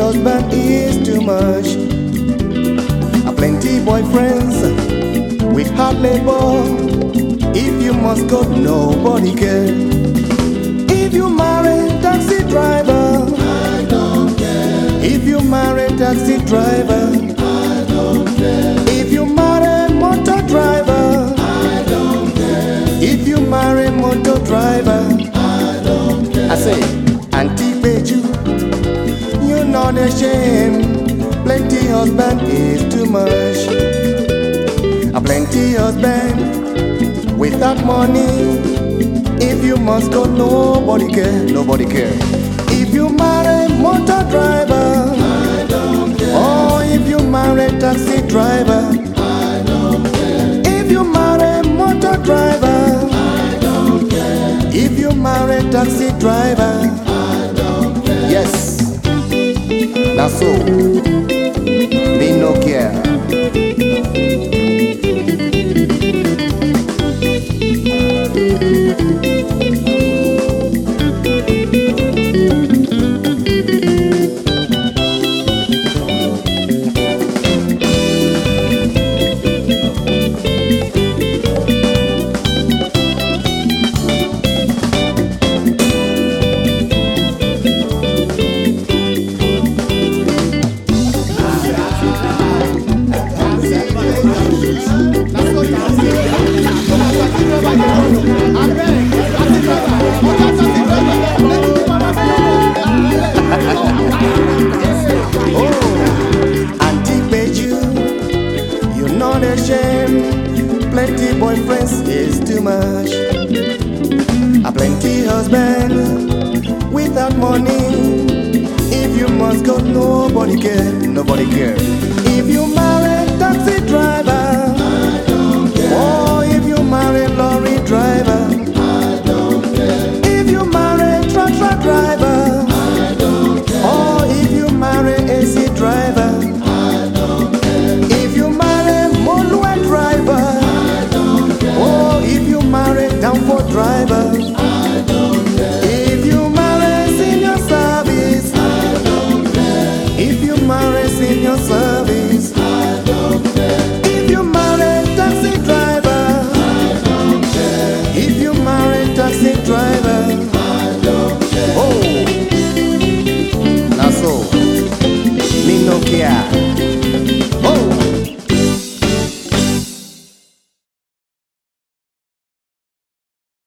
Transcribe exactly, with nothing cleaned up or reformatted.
husband is too much. A plenty boyfriends with hard labor. If you must go, nobody care. If you marry taxi driver, I don't care. if you marry taxi driver, I don't care. if you marry motor driver, I don't care. if you marry motor driver, I don't care. I say, Auntie Beju, you're not ashamed. Plenty husband is too much. A plenty husband without money. If you must go, nobody care, nobody care. If you marry motor driver, I don't care. or if you marry taxi driver, I don't care. if you marry motor driver, I don't care. if you marry taxi driver, I don't care. yes, that's so. Me no care. Auntie Beju, you're not ashamed. Plenty boyfriends is too much. A plenty husband without money. If you must go, nobody care, nobody care. If you marry taxi driver, I don't care. or if you marry lorry driver, I don't care. if you marry truck truck driver, I don't care. or if you marry A C driver, I don't care. if you marry Molue driver, I don't care. or if you marry downfall driver, I don't care. if you marry senior service, I don't care. if you marry senior service.